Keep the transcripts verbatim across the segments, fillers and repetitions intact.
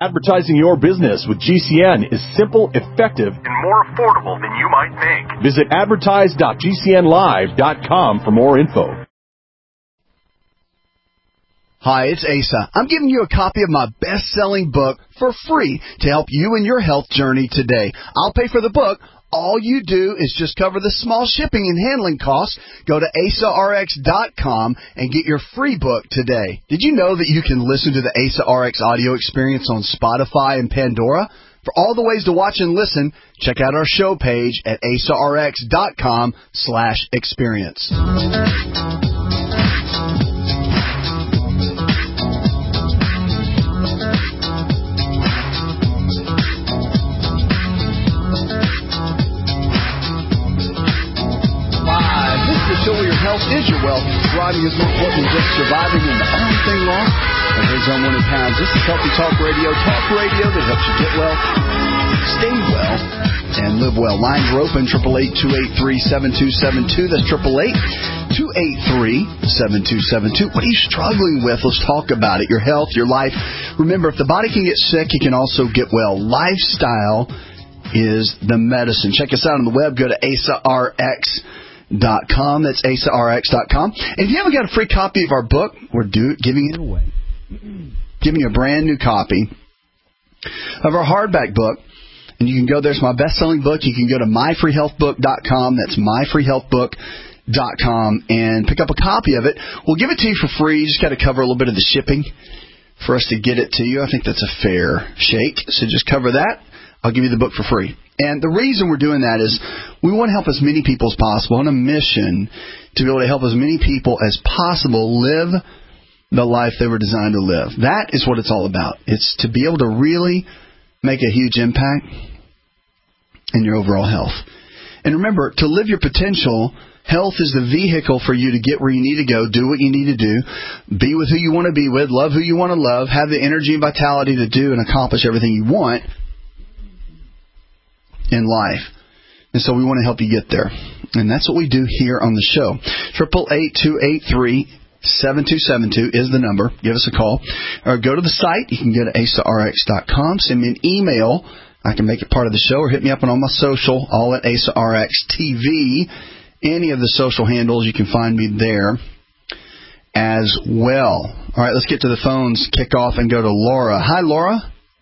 Advertising your business with G C N is simple, effective, and more affordable than you might think. Visit advertise dot g c n live dot com for more info. Hi, it's Asa. I'm giving you a copy of my best-selling book for free to help you in your health journey today. I'll pay for the book. All you do is just cover the small shipping and handling costs. Go to asa r x dot com and get your free book today. Did you know that you can listen to the Asa R X audio experience on Spotify and Pandora? For all the ways to watch and listen, check out our show page at asa r x dot com slash experience. Show where your health is your wealth. Thriving is more important than just surviving, and the only thing wrong with his unwanted pounds. This is Healthy Talk Radio. Talk radio that helps you get well, stay well, and live well. Lines are open, eight eight eight, two eight three, seven two seven two. That's eight eight eight, two eight three, seven two seven two. What are you struggling with? Let's talk about it. Your health, your life. Remember, if the body can get sick, it can also get well. Lifestyle is the medicine. Check us out on the web. Go to asa r x dot com. That's asa r x dot com. And if you haven't got a free copy of our book, we're do, giving it away. Giving you a brand new copy of our hardback book. And you can go there. It's my best-selling book. You can go to my free health book dot com. That's my free health book dot com and pick up a copy of it. We'll give it to you for free. You just got to cover a little bit of the shipping for us to get it to you. I think that's a fair shake. So just cover that. I'll give you the book for free. And the reason we're doing that is we want to help as many people as possible on a mission to be able to help as many people as possible live the life they were designed to live. That is what it's all about. It's to be able to really make a huge impact in your overall health. And remember, to live your potential, health is the vehicle for you to get where you need to go, do what you need to do, be with who you want to be with, love who you want to love, have the energy and vitality to do and accomplish everything you want in life. And so we want to help you get there. And that's what we do here on the show. eight eight eight, two eight three, seven two seven two is the number. Give us a call. Or go to the site. You can go to asa r x dot com. Send me an email. I can make it part of the show. Or hit me up on all my social, all at Asa R X T V. Any of the social handles, you can find me there as well. All right, let's get to the phones. Kick off and go to Laura. Hi, Laura.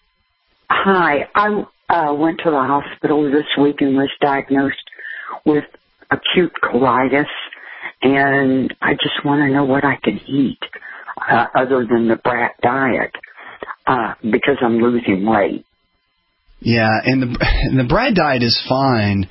Hi. I Uh, went to the hospital this week and was diagnosed with acute colitis, and I just want to know what I can eat uh, other than the brat diet uh, because I'm losing weight. Yeah, and the and the brat diet is fine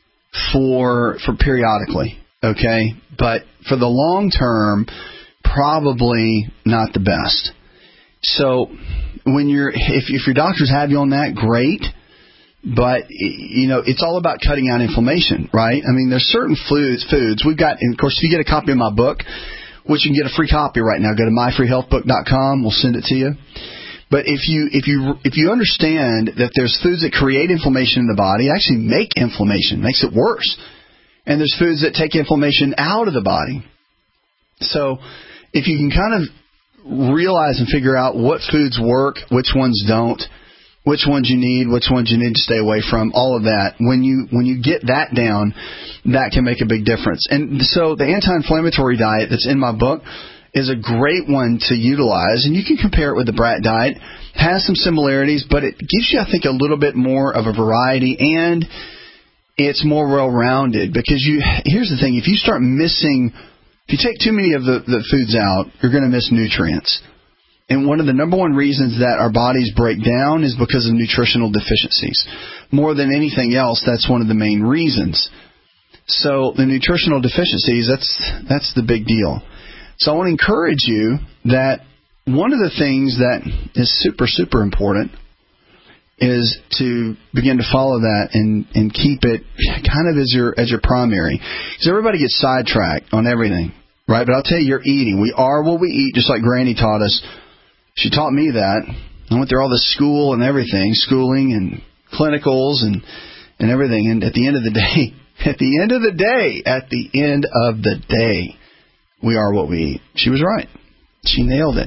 for for periodically, okay, but for the long term, probably not the best. So when you're if if your doctors have you on that, great. But, you know, it's all about cutting out inflammation, right? I mean, there's certain foods, foods. We've got, and of course, if you get a copy of my book, which you can get a free copy right now, go to my free health book dot com. We'll send it to you. But if you if you if you understand that there's foods that create inflammation in the body, actually make inflammation, makes it worse. And there's foods that take inflammation out of the body. So if you can kind of realize and figure out what foods work, which ones don't, which ones you need, which ones you need to stay away from, all of that. When you when you get that down, that can make a big difference. And so the anti-inflammatory diet that's in my book is a great one to utilize. And you can compare it with the brat diet. It has some similarities, but it gives you, I think, a little bit more of a variety, and it's more well-rounded. Because you here's the thing. If you start missing, if you take too many of the, the foods out, you're going to miss nutrients. And one of the number one reasons that our bodies break down is because of nutritional deficiencies. More than anything else, that's one of the main reasons. So the nutritional deficiencies, that's that's the big deal. So I want to encourage you that one of the things that is super, super important is to begin to follow that and, and keep it kind of as your as your primary. Because everybody gets sidetracked on everything, right? But I'll tell you, you're eating. We are what we eat, just like Granny taught us. She taught me that. I went through all the school and everything, schooling and clinicals and, and everything. And at the end of the day, at the end of the day, at the end of the day, we are what we eat. She was right. She nailed it.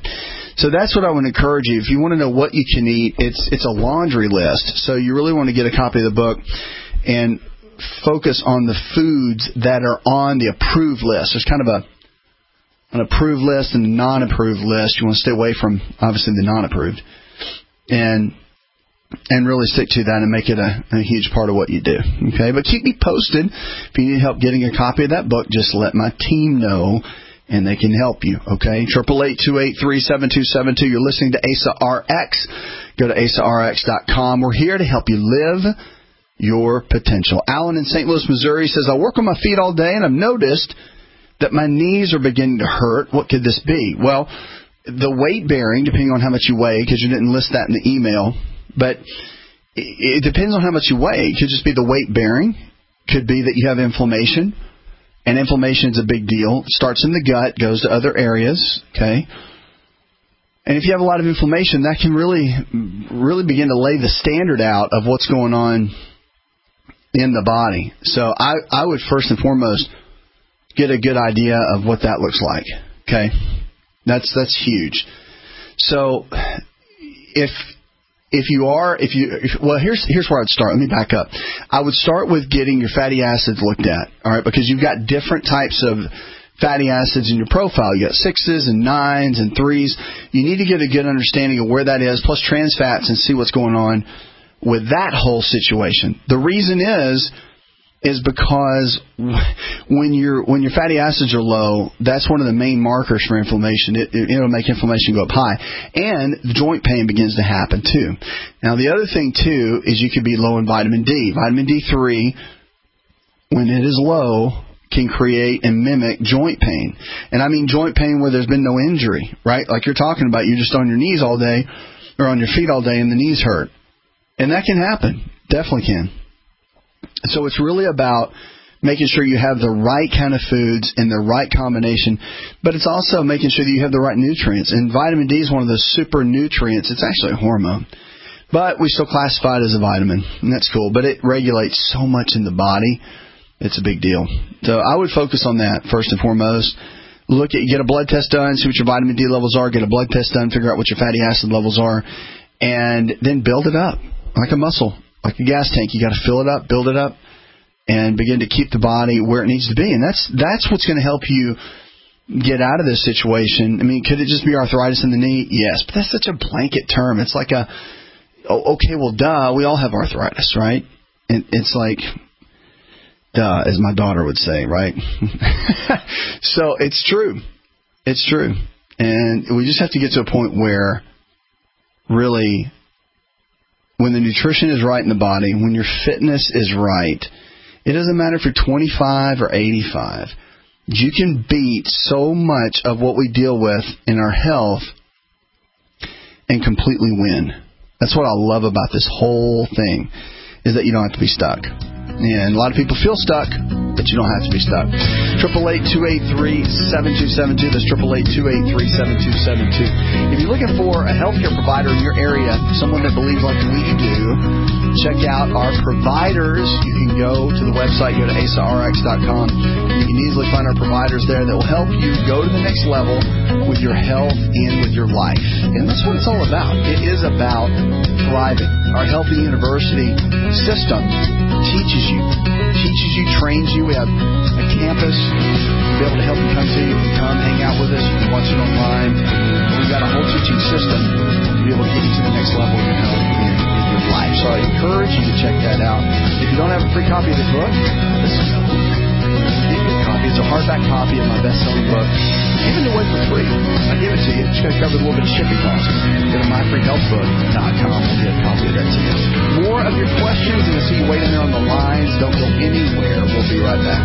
So that's what I would encourage you. If you want to know what you can eat, it's it's a laundry list. So you really want to get a copy of the book and focus on the foods that are on the approved list. There's kind of a an approved list and a non-approved list. You want to stay away from, obviously, the non-approved. And and really stick to that and make it a, a huge part of what you do. Okay, but keep me posted. If you need help getting a copy of that book, just let my team know, and they can help you. Okay, eight eight eight, two eight three, seven two seven two. You're listening to Asa R X. Go to asa r x dot com. We're here to help you live your potential. Alan in Saint Louis, Missouri says, I work on my feet all day, and I've noticed that my knees are beginning to hurt. What could this be? Well, the weight bearing, depending on how much you weigh, because you didn't list that in the email, but it depends on how much you weigh. It could just be the weight bearing. Could be that you have inflammation, and inflammation is a big deal. It starts in the gut, goes to other areas, okay? And if you have a lot of inflammation, that can really, really begin to lay the standard out of what's going on in the body. So I, I would first and foremost get a good idea of what that looks like. Okay, that's that's huge. So if if you are if you if, well here's here's where I'd start. Let me back up. I would start with getting your fatty acids looked at. All right, because you've got different types of fatty acids in your profile. You got sixes and nines and threes. You need to get a good understanding of where that is, plus trans fats, and see what's going on with that whole situation. The reason is. is because when your when your fatty acids are low, that's one of the main markers for inflammation. It, it, it'll make inflammation go up high. And the joint pain begins to happen, too. Now, the other thing, too, is you could be low in vitamin D. Vitamin D three, when it is low, can create and mimic joint pain. And I mean joint pain where there's been no injury, right? Like you're talking about, you're just on your knees all day or on your feet all day and the knees hurt. And that can happen. Definitely can. So it's really about making sure you have the right kind of foods in the right combination, but it's also making sure that you have the right nutrients. And vitamin D is one of those super nutrients. It's actually a hormone, but we still classify it as a vitamin, and that's cool. But it regulates so much in the body. It's a big deal. So I would focus on that first and foremost. Look at, get a blood test done, see what your vitamin D levels are, get a blood test done, figure out what your fatty acid levels are, and then build it up like a muscle. Like a gas tank, you got to fill it up, build it up, and begin to keep the body where it needs to be. And that's that's what's going to help you get out of this situation. I mean, could it just be arthritis in the knee? Yes, but that's such a blanket term. It's like a, oh, okay, well, duh, we all have arthritis, right? And it's like, duh, as my daughter would say, right? So it's true. It's true. And we just have to get to a point where really, when the nutrition is right in the body, when your fitness is right, it doesn't matter if you're twenty-five or eighty-five. You can beat so much of what we deal with in our health and completely win. That's what I love about this whole thing, is that you don't have to be stuck. And a lot of people feel stuck, but you don't have to be stuck. eight eight eight, two eight three, seven two seven two. That's eight eight eight, two eight three, seven two seven two. If you're looking for a healthcare provider in your area, someone that believes like we do, check out our providers. You can go to the website, go to asa r x dot com. You can easily find our providers there that will help you go to the next level with your health and with your life. And that's what it's all about. It is about thriving. Our Healthy University system teaches you, teaches you, trains you. We have a campus to be able to help you come to. You can come hang out with us. You can watch it online. We've got a whole teaching system to be able to get you to the next level of your health and your life. So I encourage you to check that out. If you don't have a free copy of the book, listen, get a good copy. It's a hardback copy of my best-selling book. I'm giving it away for free. I give it to you. It's going to cover a little bit of shipping costs. Go to my free health book dot com and get a copy of that to you. More of your questions, and I see you waiting there on the lines. Don't go anywhere. We'll be right back.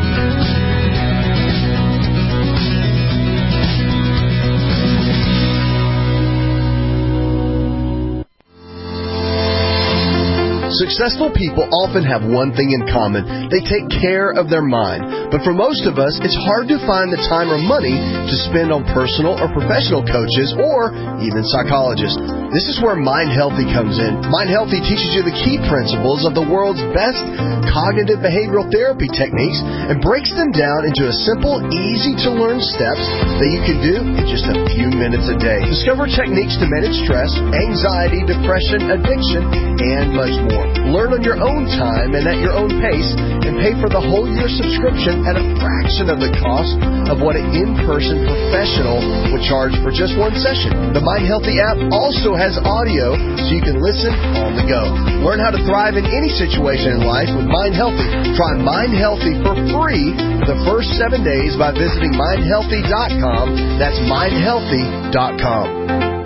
Successful people often have one thing in common. They take care of their mind. But for most of us, it's hard to find the time or money to spend on personal or professional coaches or even psychologists. This is where Mind Healthy comes in. Mind Healthy teaches you the key principles of the world's best cognitive behavioral therapy techniques and breaks them down into a simple, easy-to-learn steps that you can do in just a few minutes a day. Discover techniques to manage stress, anxiety, depression, addiction, and much more. Learn on your own time and at your own pace, and pay for the whole year subscription at a fraction of the cost of what an in-person professional would charge for just one session. The Mind Healthy app also has audio so you can listen on the go. Learn how to thrive in any situation in life with Mind Healthy. Try Mind Healthy for free for the first seven days by visiting mind healthy dot com. That's mind healthy dot com.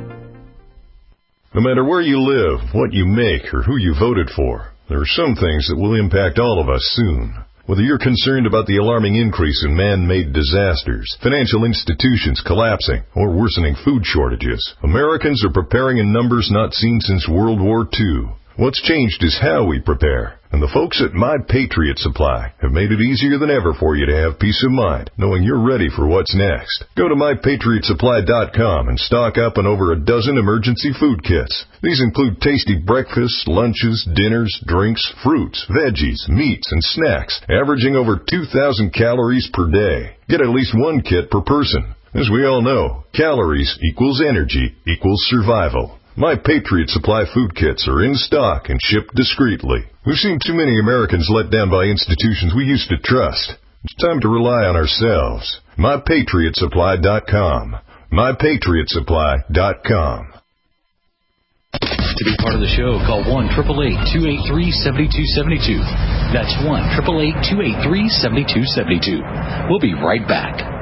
No matter where you live, what you make, or who you voted for, there are some things that will impact all of us soon. Whether you're concerned about the alarming increase in man-made disasters, financial institutions collapsing, or worsening food shortages, Americans are preparing in numbers not seen since World War Two. What's changed is how we prepare. And the folks at My Patriot Supply have made it easier than ever for you to have peace of mind, knowing you're ready for what's next. Go to my patriot supply dot com and stock up on over a dozen emergency food kits. These include tasty breakfasts, lunches, dinners, drinks, fruits, veggies, meats, and snacks, averaging over two thousand calories per day. Get at least one kit per person. As we all know, calories equals energy equals survival. My Patriot Supply food kits are in stock and shipped discreetly. We've seen too many Americans let down by institutions we used to trust. It's time to rely on ourselves. my patriot supply dot com. my patriot supply dot com. To be part of the show, call one eight eight eight, two eight three, seven two seven two. That's one eight eight eight, two eight three, seven two seven two. We'll be right back.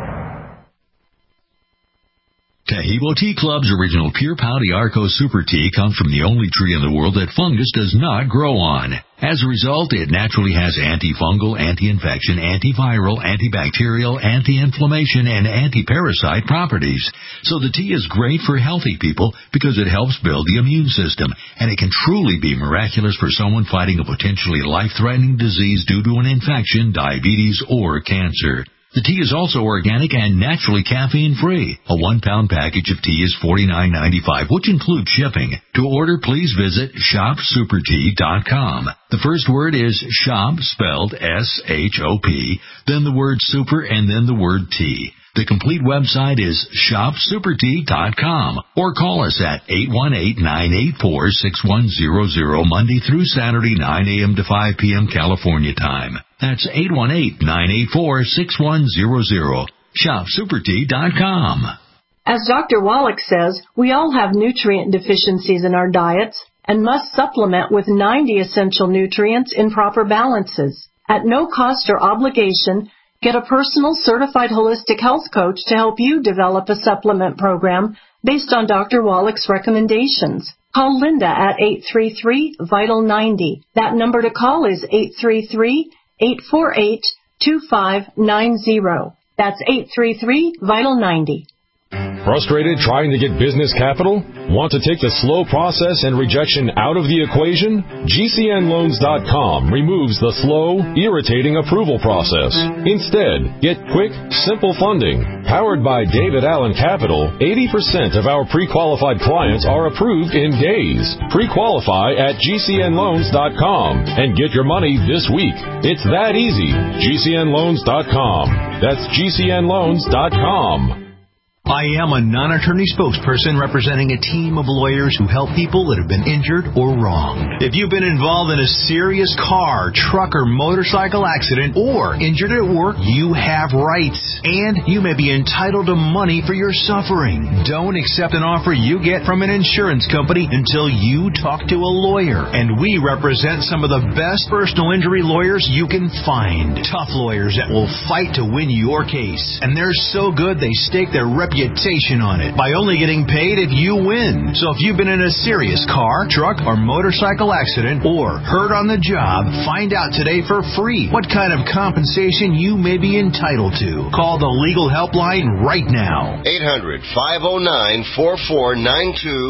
Taheebo Tea Club's original Pure Pouty Arco Super Tea comes from the only tree in the world that fungus does not grow on. As a result, it naturally has antifungal, anti-infection, antiviral, antibacterial, anti-inflammation, and anti-parasite properties. So the tea is great for healthy people because it helps build the immune system, and it can truly be miraculous for someone fighting a potentially life-threatening disease due to an infection, diabetes, or cancer. The tea is also organic and naturally caffeine-free. A one-pound package of tea is forty-nine ninety-five, which includes shipping. To order, please visit shop super tea dot com. The first word is shop, spelled S H O P, then the word super, and then the word tea. The complete website is shop super tea dot com, or call us at eight one eight, nine eight four, six one zero zero Monday through Saturday, nine a.m. to five p.m. California time. That's eight one eight, nine eight four, six one zero zero. shop super tea dot com. As Doctor Wallach says, we all have nutrient deficiencies in our diets and must supplement with ninety essential nutrients in proper balances. At no cost or obligation, get a personal certified holistic health coach to help you develop a supplement program based on Doctor Wallach's recommendations. Call Linda at eight three three, vital ninety. That number to call is eight three three, eight four eight, two five nine zero. That's eight three three, vital ninety. Frustrated trying to get business capital? Want to take the slow process and rejection out of the equation? G C N loans dot com removes the slow, irritating approval process. Instead, get quick, simple funding. Powered by David Allen Capital, eighty percent of our pre-qualified clients are approved in days. Pre-qualify at G C N loans dot com and get your money this week. It's that easy. G C N loans dot com. That's G C N loans dot com. I am a non-attorney spokesperson representing a team of lawyers who help people that have been injured or wronged. If you've been involved in a serious car, truck, or motorcycle accident or injured at work, you have rights, and you may be entitled to money for your suffering. Don't accept an offer you get from an insurance company until you talk to a lawyer, and we represent some of the best personal injury lawyers you can find. Tough lawyers that will fight to win your case, and they're so good they stake their reputation on it by only getting paid if you win. So if you've been in a serious car, truck, or motorcycle accident or hurt on the job, find out today for free what kind of compensation you may be entitled to. Call the legal helpline right now. eight hundred, five oh nine, four four nine two.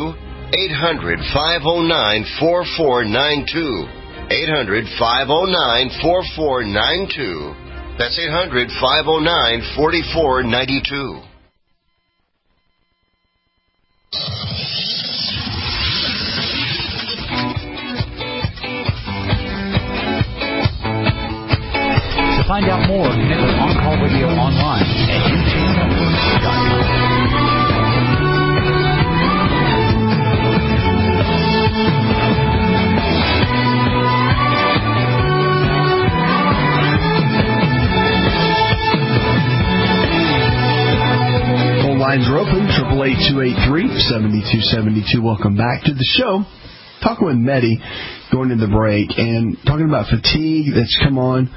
eight hundred, five oh nine, four four nine two. eight hundred, five oh nine, four four nine two. That's eight hundred, five oh nine, four four nine two. To find out more, connect with On Call Radio online at U T network dot com. Lines are open, triple eight, two eight three, seven two seven two. Welcome back to the show. Talking with Mehdi, going to the break, and talking about fatigue that's come on.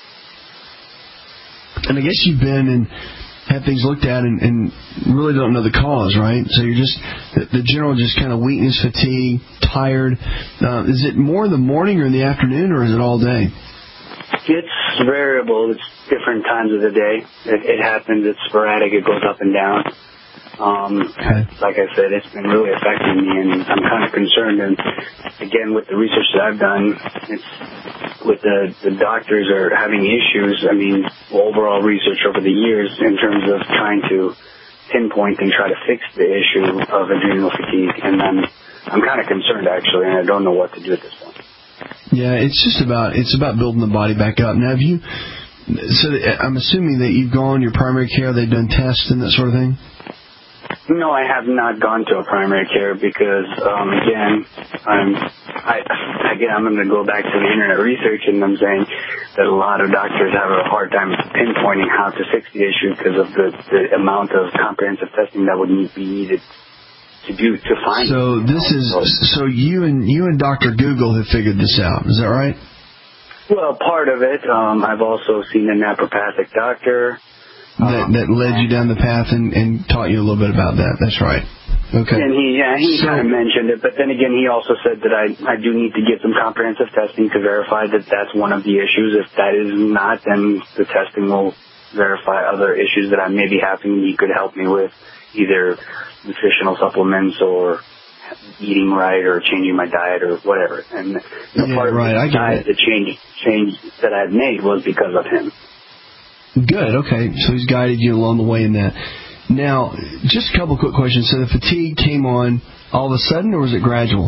And I guess you've been and had things looked at and, and really don't know the cause, right? So you're just, the, the general just kind of weakness, fatigue, tired. Uh, is it more in the morning or in the afternoon, or is it all day? It's variable. It's different times of the day. It, it happens. It's sporadic. It goes up and down. Um, okay. Like I said, it's been really affecting me, and I'm kind of concerned. And again, with the research that I've done, it's with the the doctors are having issues. I mean, overall research over the years in terms of trying to pinpoint and try to fix the issue of adrenal fatigue, and I'm I'm kind of concerned actually, and I don't know what to do at this point. Yeah, it's just about it's about building the body back up. Now, have you? So I'm assuming that you've gone your primary care. They've done tests and that sort of thing. No, I have not gone to a primary care because, um, again, I'm I again I'm going to go back to the internet research, and I'm saying that a lot of doctors have a hard time pinpointing how to fix the issue because of the, the amount of comprehensive testing that would need, be needed to do to find. So it. this is so you and you and Doctor Google have figured this out. Is that right? Well, part of it. Um, I've also seen a naturopathic doctor that, that led you down the path and, and taught you a little bit about that. That's right. Okay. And he yeah he so, kind of mentioned it, but then again he also said that I I do need to get some comprehensive testing to verify that that's one of the issues. If that is not, then the testing will verify other issues that I may be having. He could help me with either nutritional supplements or eating right or changing my diet or whatever. And you know, yeah, part of right, the diet, the change change that I've made was because of him. Good. Okay. So he's guided you along the way in that. Now, just a couple quick questions. So the fatigue came on all of a sudden, or was it gradual?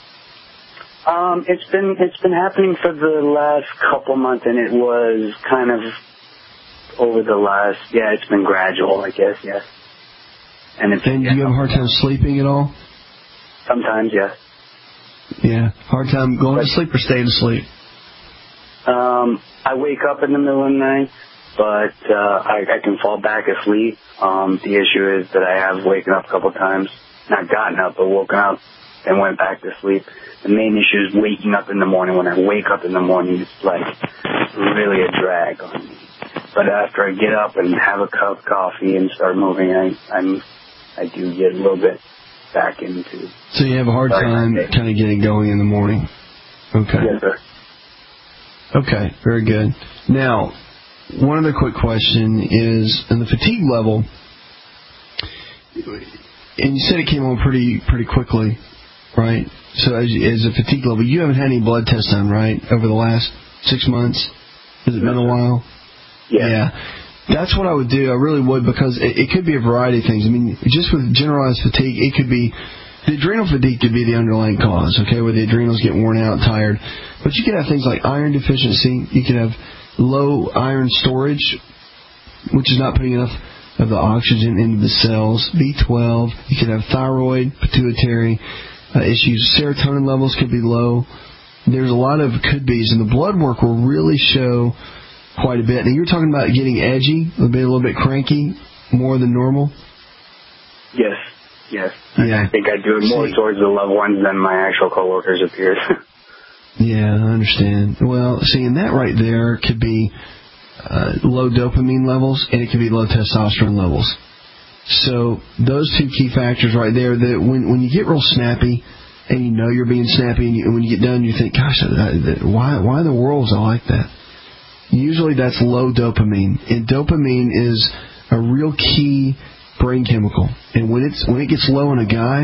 Um, it's been it's been happening for the last couple months, and it was kind of over the last yeah, it's been gradual, I guess. Yes. And, it's, and do you have a hard time sleeping at all? Sometimes, yes. Yeah, hard time going but, to sleep or staying asleep? Um, I wake up in the middle of the night, but uh, I, I can fall back asleep. Um, the issue is that I have waken up a couple times, not gotten up, but woken up and went back to sleep. The main issue is waking up in the morning. When I wake up in the morning, it's like really a drag on me. But after I get up and have a cup of coffee and start moving, I, I'm I do get a little bit back into. So you have a hard time kind of getting going in the morning. Okay. Yes, sir. Okay, very good. Now, one other quick question is, in the fatigue level, and you said it came on pretty pretty quickly, right? So as, as a fatigue level, you haven't had any blood tests done, right, over the last six months? Has it been a while? Yeah. Yeah. That's what I would do. I really would, because it, it could be a variety of things. I mean, just with generalized fatigue, it could be, the adrenal fatigue could be the underlying cause, okay, where the adrenals get worn out, tired. But you could have things like iron deficiency. You could have low iron storage, which is not putting enough of the oxygen into the cells. B twelve. You could have thyroid, pituitary uh, issues. Serotonin levels could be low. There's a lot of could-bes, and the blood work will really show quite a bit. Now, you're talking about getting edgy, a bit, a little bit cranky, more than normal? Yes, yes. Yeah. I think I do it more See, towards the loved ones than my actual coworkers appears. Yeah, I understand. Well, seeing that right there could be uh, low dopamine levels, and it could be low testosterone levels. So those two key factors right there, that when when you get real snappy, and you know you're being snappy, and, you, and when you get done, you think, gosh, why why in the world is I like that? Usually that's low dopamine, and dopamine is a real key brain chemical. And when it's when it gets low in a guy,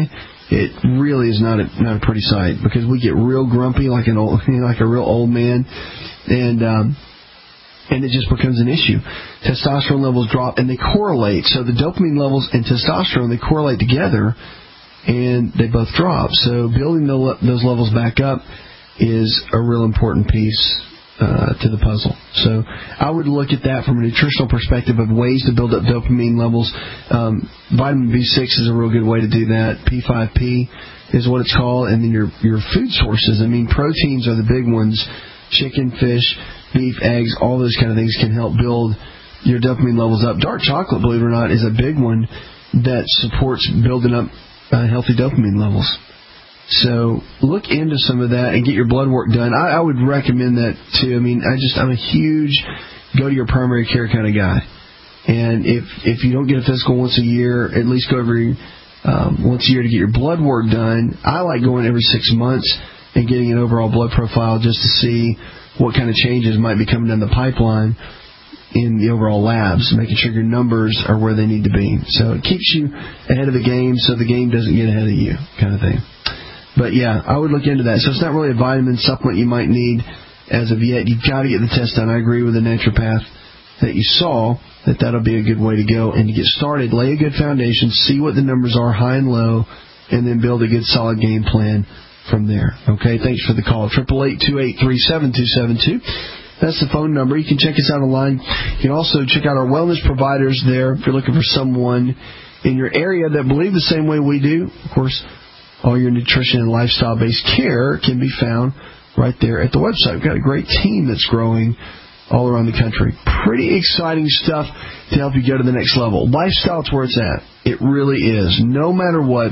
it really is not a, not a pretty sight, because we get real grumpy like an old, you know, like a real old man, and um, and it just becomes an issue. Testosterone levels drop, and they correlate. So the dopamine levels and testosterone, they correlate together, and they both drop. So building the, those levels back up is a real important piece uh, to the puzzle. So I would look at that from a nutritional perspective of ways to build up dopamine levels. Um, vitamin B six is a real good way to do that. P five P is what it's called. And then your your food sources. I mean, proteins are the big ones. Chicken, fish, beef, eggs, all those kind of things can help build your dopamine levels up. Dark chocolate, believe it or not, is a big one that supports building up uh, healthy dopamine levels. So look into some of that and get your blood work done. I, I would recommend that too. I mean, I just I'm a huge go to your primary care kind of guy. And if if you don't get a physical once a year, at least go every um, once a year to get your blood work done. I like going every six months and getting an overall blood profile just to see what kind of changes might be coming down the pipeline in the overall labs, making sure your numbers are where they need to be. So it keeps you ahead of the game so the game doesn't get ahead of you, kind of thing. But, yeah, I would look into that. So it's not really a vitamin supplement you might need as of yet. You've got to get the test done. I agree with the naturopath that you saw, that that'll be a good way to go. And to get started, lay a good foundation, see what the numbers are, high and low, and then build a good solid game plan from there. Okay, thanks for the call. eight eight eight, two eight three, seven two seven two. That's the phone number. You can check us out online. You can also check out our wellness providers there if you're looking for someone in your area that believe the same way we do. Of course, all your nutrition and lifestyle-based care can be found right there at the website. We've got a great team that's growing all around the country. Pretty exciting stuff to help you go to the next level. Lifestyle is where it's at. It really is. No matter what,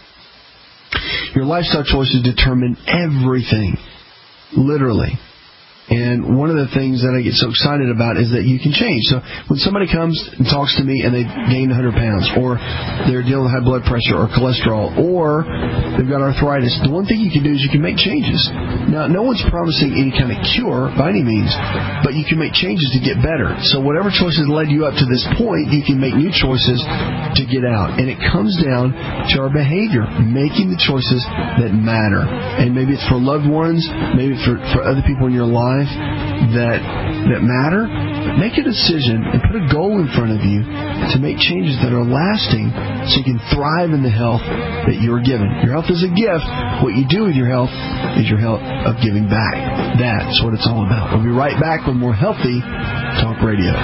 your lifestyle choices determine everything, literally. And one of the things that I get so excited about is that you can change. So when somebody comes and talks to me and they've gained one hundred pounds, or they're dealing with high blood pressure or cholesterol, or they've got arthritis, the one thing you can do is you can make changes. Now, no one's promising any kind of cure by any means, but you can make changes to get better. So whatever choices led you up to this point, you can make new choices to get out. And it comes down to our behavior, making the choices that matter. And maybe it's for loved ones, maybe it's for, for other people in your life that that matter. But make a decision and put a goal in front of you to make changes that are lasting so you can thrive in the health that you are given. Your health is a gift. What you do with your health is your health of giving back. That's what it's all about. We'll be right back with more Healthy Talk Radio.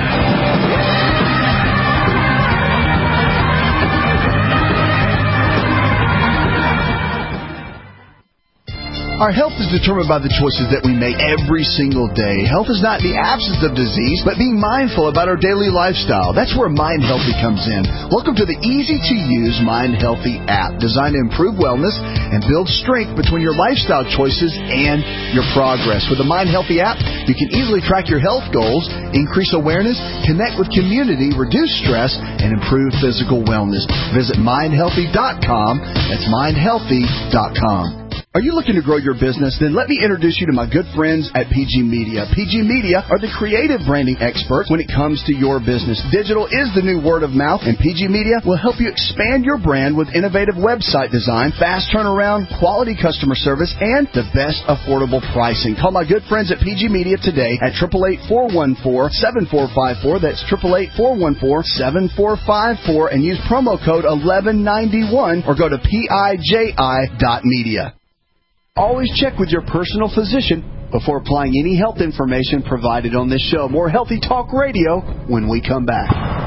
Our health is determined by the choices that we make every single day. Health is not the absence of disease, but being mindful about our daily lifestyle. That's where Mind Healthy comes in. Welcome to the easy-to-use Mind Healthy app, designed to improve wellness and build strength between your lifestyle choices and your progress. With the Mind Healthy app, you can easily track your health goals, increase awareness, connect with community, reduce stress, and improve physical wellness. Visit mind healthy dot com. That's mind healthy dot com. Are you looking to grow your business? Then let me introduce you to my good friends at P G Media. P G Media are the creative branding experts when it comes to your business. Digital is the new word of mouth, and P G Media will help you expand your brand with innovative website design, fast turnaround, quality customer service, and the best affordable pricing. Call my good friends at P G Media today at eight eight eight, four one four, seven four five four. That's eight eight eight, four one four, seven four five four, and use promo code eleven ninety-one or go to P I J I dot media. Always check with your personal physician before applying any health information provided on this show. More Healthy Talk Radio when we come back.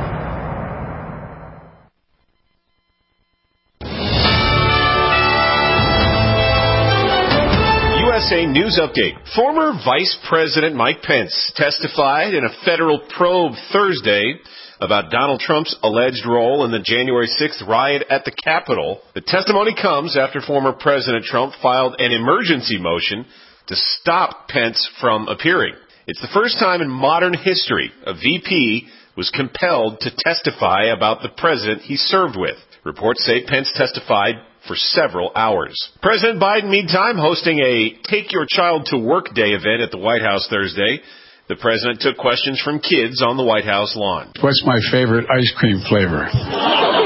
U S A News Update. Former Vice President Mike Pence testified in a federal probe Thursday about Donald Trump's alleged role in the January sixth riot at the Capitol. The testimony comes after former President Trump filed an emergency motion to stop Pence from appearing. It's the first time in modern history a V P was compelled to testify about the president he served with. Reports say Pence testified for several hours. President Biden, meantime, hosting a Take Your Child to Work Day event at the White House Thursday. The president took questions from kids on the White House lawn. What's my favorite ice cream flavor?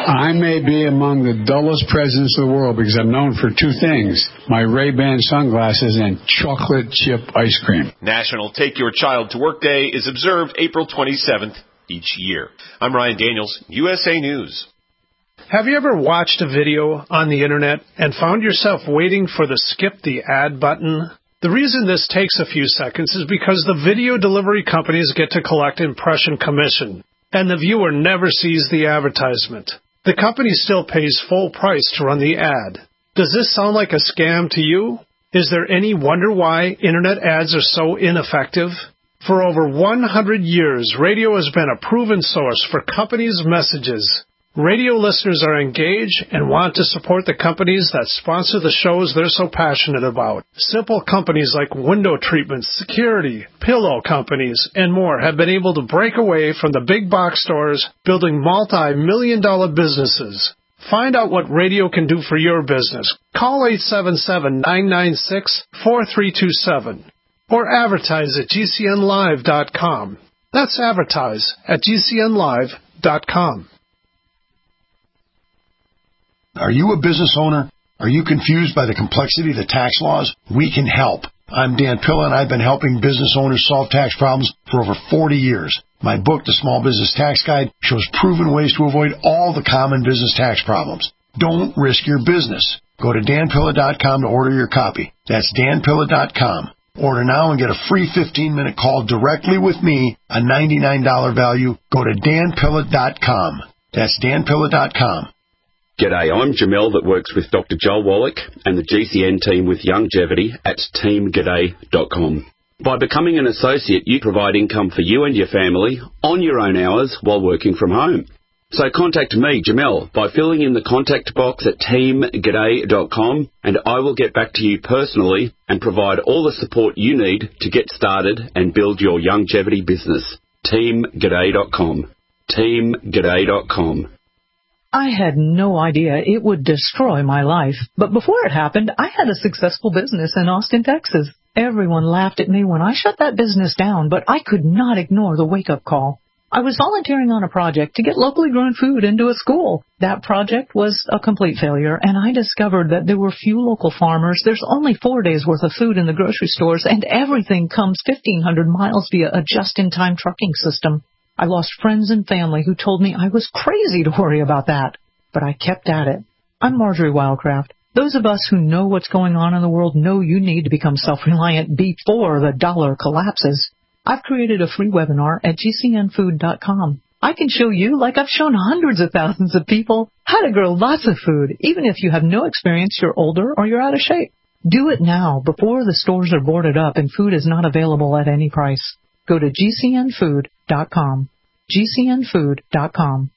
I may be among the dullest presidents of the world because I'm known for two things, my Ray-Ban sunglasses and chocolate chip ice cream. National Take Your Child to Work Day is observed April twenty-seventh each year. I'm Ryan Daniels, U S A News. Have you ever watched a video on the internet and found yourself waiting for the skip the ad button? The reason this takes a few seconds is because the video delivery companies get to collect impression commission, and the viewer never sees the advertisement. The company still pays full price to run the ad. Does this sound like a scam to you? Is there any wonder why internet ads are so ineffective? For over one hundred years, radio has been a proven source for companies' messages. Radio listeners are engaged and want to support the companies that sponsor the shows they're so passionate about. Simple companies like window treatments, security, pillow companies, and more have been able to break away from the big box stores, building multi-million dollar businesses. Find out what radio can do for your business. Call eight seven seven, nine nine six, four three two seven or advertise at G C N live dot com. That's advertise at G C N live dot com. Are you a business owner? Are you confused by the complexity of the tax laws? We can help. I'm Dan Pilla, and I've been helping business owners solve tax problems for over forty years. My book, The Small Business Tax Guide, shows proven ways to avoid all the common business tax problems. Don't risk your business. Go to Dan Pilla dot com to order your copy. That's Dan Pilla dot com. Order now and get a free fifteen minute call directly with me, a ninety-nine dollars value. Go to Dan Pilla dot com. That's Dan Pilla dot com. G'day, I'm Jamel that works with Doctor Joel Wallach and the G C N team with Longevity at team g'day dot com. By becoming an associate, you provide income for you and your family on your own hours while working from home. So contact me, Jamel, by filling in the contact box at team g'day dot com, and I will get back to you personally and provide all the support you need to get started and build your longevity business. team g'day dot com. team g'day dot com. I had no idea it would destroy my life. But before it happened, I had a successful business in Austin, Texas. Everyone laughed at me when I shut that business down, but I could not ignore the wake-up call. I was volunteering on a project to get locally grown food into a school. That project was a complete failure, and I discovered that there were few local farmers. There's only four days' worth of food in the grocery stores, and everything comes fifteen hundred miles via a just-in-time trucking system. I lost friends and family who told me I was crazy to worry about that, but I kept at it. I'm Marjorie Wildcraft. Those of us who know what's going on in the world know you need to become self-reliant before the dollar collapses. I've created a free webinar at G C N food dot com. I can show you, like I've shown hundreds of thousands of people, how to grow lots of food, even if you have no experience, you're older, or you're out of shape. Do it now, before the stores are boarded up and food is not available at any price. Go to G C N food dot com. G C N food dot com.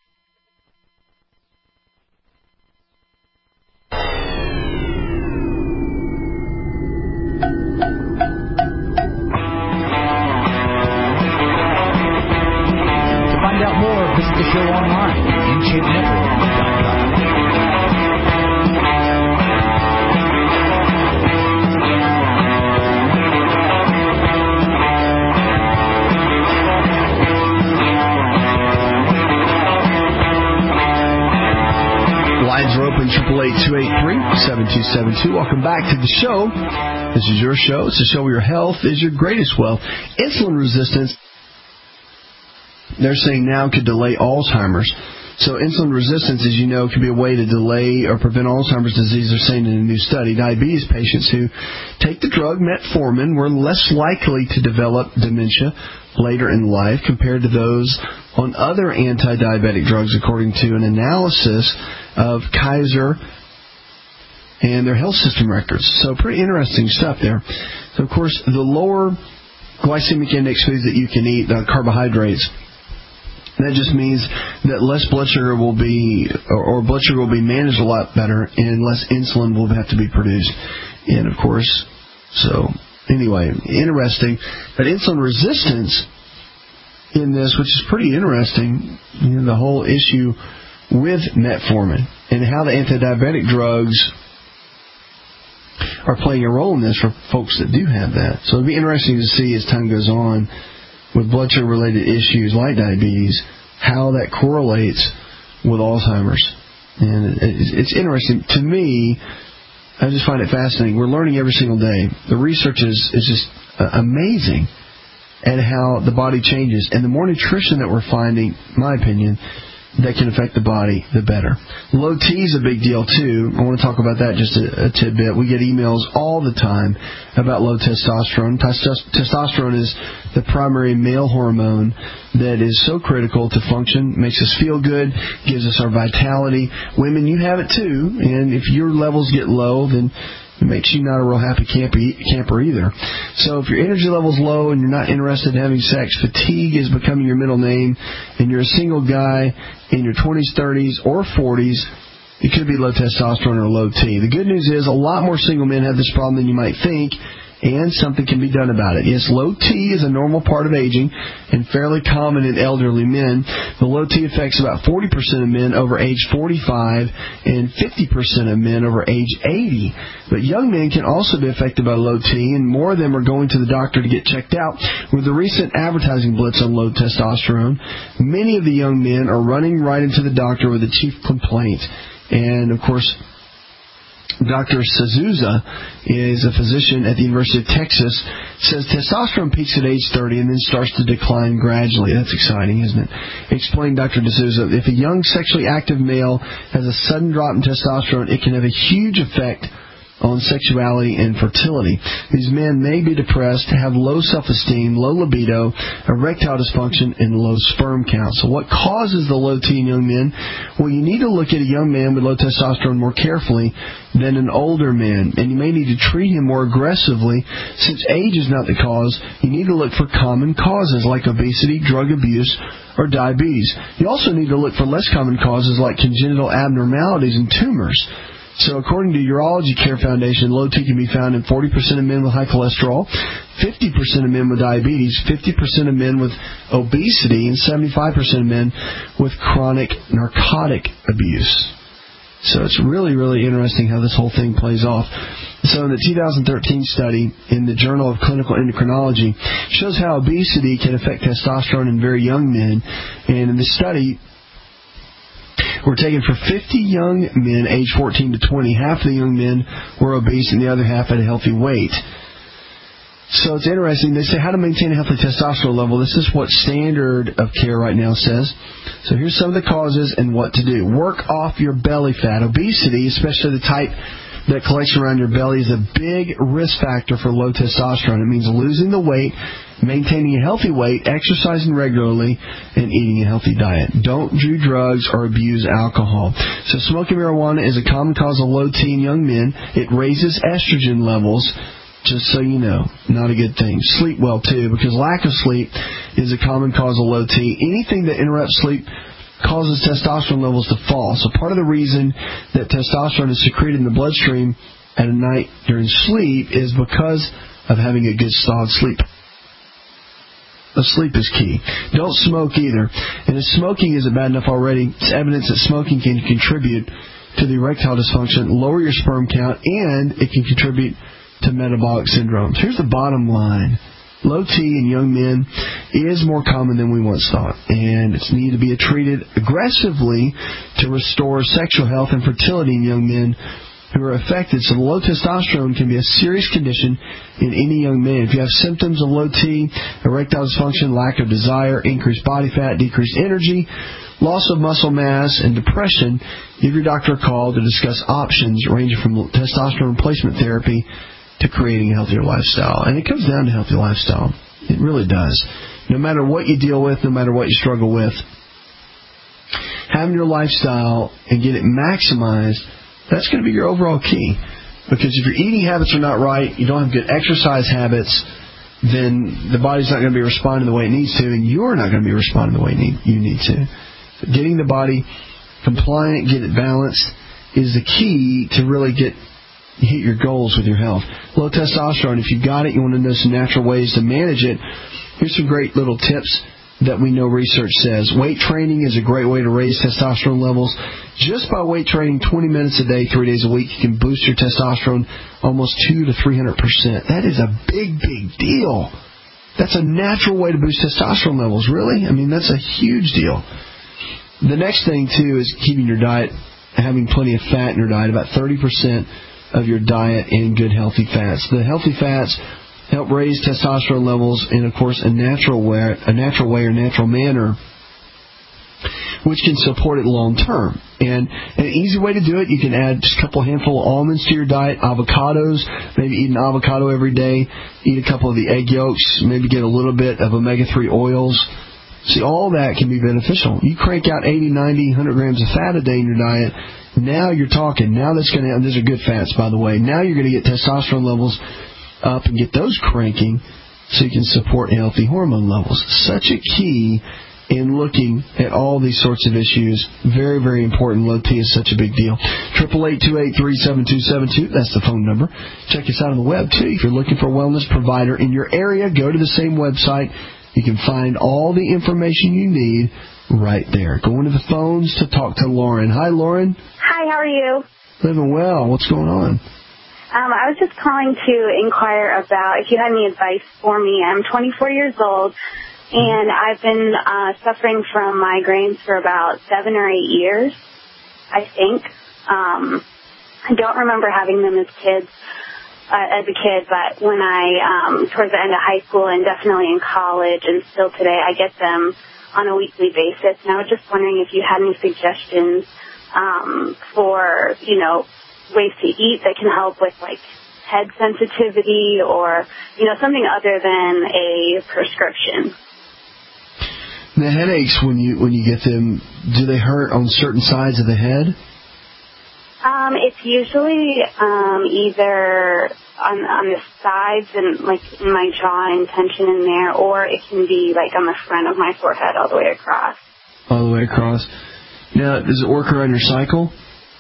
To find out more, visit the show online at U Chip Network dot com. Lines are open, triple eight, two eight three, seven two seven two. Welcome back to the show. This is your show. It's a show where your health is your greatest wealth. Insulin resistance, they're saying now could delay Alzheimer's. So insulin resistance, as you know, can be a way to delay or prevent Alzheimer's disease. They're saying in a new study, diabetes patients who take the drug metformin were less likely to develop dementia later in life compared to those on other anti-diabetic drugs, according to an analysis of Kaiser and their health system records. So pretty interesting stuff there. So, of course, the lower glycemic index foods that you can eat, the carbohydrates, that just means that less blood sugar will be, or, or blood sugar will be managed a lot better, and less insulin will have to be produced. And, of course, so anyway, interesting. But insulin resistance in this, which is pretty interesting, you know, the whole issue with metformin and how the anti-diabetic drugs are playing a role in this for folks that do have that. So it'll be interesting to see as time goes on with blood sugar related issues like diabetes, how that correlates with Alzheimer's. And it's, it's interesting. To me, I just find it fascinating. We're learning every single day. The research is, is just uh, amazing at how the body changes. And the more nutrition that we're finding, in my opinion, that can affect the body, the better. Low T is a big deal, too. I want to talk about that just a, a tidbit. We get emails all the time about low testosterone. Testosterone is the primary male hormone that is so critical to function, makes us feel good, gives us our vitality. Women, you have it, too. And if your levels get low, then it makes you not a real happy camper, camper either. So if your energy level's low and you're not interested in having sex, fatigue is becoming your middle name, and you're a single guy in your twenties, thirties, or forties, it could be low testosterone or low T. The good news is a lot more single men have this problem than you might think, and something can be done about it. Yes, low T is a normal part of aging and fairly common in elderly men. The low T affects about forty percent of men over age forty-five and fifty percent of men over age eighty. But young men can also be affected by low T, and more of them are going to the doctor to get checked out. With the recent advertising blitz on low testosterone, many of the young men are running right into the doctor with a chief complaint. And, of course, Doctor Sazusa is a physician at the University of Texas, says testosterone peaks at age thirty and then starts to decline gradually. That's exciting, isn't it? Explained Doctor D'Souza, if a young sexually active male has a sudden drop in testosterone, it can have a huge effect on sexuality and fertility. These men may be depressed, have low self-esteem, low libido, erectile dysfunction, and low sperm count. So what causes the low T in young men? Well, you need to look at a young man with low testosterone more carefully than an older man, and you may need to treat him more aggressively. Since age is not the cause, you need to look for common causes like obesity, drug abuse, or diabetes. You also need to look for less common causes like congenital abnormalities and tumors. So according to Urology Care Foundation, low T can be found in forty percent of men with high cholesterol, fifty percent of men with diabetes, fifty percent of men with obesity, and seventy-five percent of men with chronic narcotic abuse. So it's really, really interesting how this whole thing plays off. So in the two thousand thirteen study in the Journal of Clinical Endocrinology shows how obesity can affect testosterone in very young men. And in the study, were taken for fifty young men aged fourteen to twenty. Half of the young men were obese and the other half had a healthy weight. So it's interesting. They say how to maintain a healthy testosterone level. This is what standard of care right now says. So here's some of the causes and what to do. Work off your belly fat. Obesity, especially the type that collects around your belly, is a big risk factor for low testosterone. It means losing the weight, maintaining a healthy weight, exercising regularly, and eating a healthy diet. Don't do drugs or abuse alcohol. So smoking marijuana is a common cause of low T in young men. It raises estrogen levels, just so you know. Not a good thing. Sleep well, too, because lack of sleep is a common cause of low T. Anything that interrupts sleep causes testosterone levels to fall. So part of the reason that testosterone is secreted in the bloodstream at night during sleep is because of having a good solid sleep. The sleep is key. Don't smoke either. And if smoking isn't bad enough already, it's evidence that smoking can contribute to the erectile dysfunction, lower your sperm count, and it can contribute to metabolic syndromes. Here's the bottom line. Low T in young men is more common than we once thought, and it's needed to be treated aggressively to restore sexual health and fertility in young men who are affected. So low testosterone can be a serious condition in any young man. If you have symptoms of low T, erectile dysfunction, lack of desire, increased body fat, decreased energy, loss of muscle mass, and depression, give your doctor a call to discuss options ranging from testosterone replacement therapy to creating a healthier lifestyle. And it comes down to healthy lifestyle. It really does. No matter what you deal with, no matter what you struggle with, having your lifestyle and get it maximized, that's going to be your overall key. Because if your eating habits are not right, you don't have good exercise habits, then the body's not going to be responding the way it needs to, and you're not going to be responding the way you need to. Getting the body compliant, get it balanced, is the key to really get hit your goals with your health. Low testosterone, if you got it, you want to know some natural ways to manage it. Here's some great little tips that we know research says. Weight training is a great way to raise testosterone levels. Just by weight training twenty minutes a day, three days a week, you can boost your testosterone almost two to three hundred percent. That is a big, big deal. That's a natural way to boost testosterone levels, really? I mean, that's a huge deal. The next thing, too, is keeping your diet having plenty of fat in your diet, about thirty percent of your diet in good, healthy fats. The healthy fats help raise testosterone levels in, of course, a natural way, a natural way or natural manner, which can support it long term. And an easy way to do it, you can add just a couple handful of almonds to your diet, avocados, maybe eat an avocado every day, eat a couple of the egg yolks, maybe get a little bit of omega three oils. See, all that can be beneficial. You crank out eighty, ninety, one hundred grams of fat a day in your diet, now you're talking. Now that's going to, and these are good fats, by the way, now you're going to get testosterone levels up and get those cranking so you can support healthy hormone levels. Such a key in looking at all these sorts of issues. Very, very important. Low T is such a big deal. eight eight eight, two eight three, seven two seven two. That's the phone number. Check us out on the web, too. If you're looking for a wellness provider in your area, go to the same website. You can find all the information you need right there. Going to the phones to talk to Lauren. Hi, Lauren. Hi, how are you? Living well. What's going on? Um, I was just calling to inquire about if you had any advice for me. I'm twenty-four years old. And I've been uh, suffering from migraines for about seven or eight years, I think. Um, I don't remember having them as kids, uh, as a kid, but when I, um, towards the end of high school and definitely in college and still today, I get them on a weekly basis. And I was just wondering if you had any suggestions um, for, you know, ways to eat that can help with, like, head sensitivity or, you know, something other than a prescription. The headaches, when you when you get them, do they hurt on certain sides of the head? Um, it's usually um, either on on the sides and like in my jaw and tension in there, or it can be like on the front of my forehead all the way across. All the way across. Now, does it work around your cycle?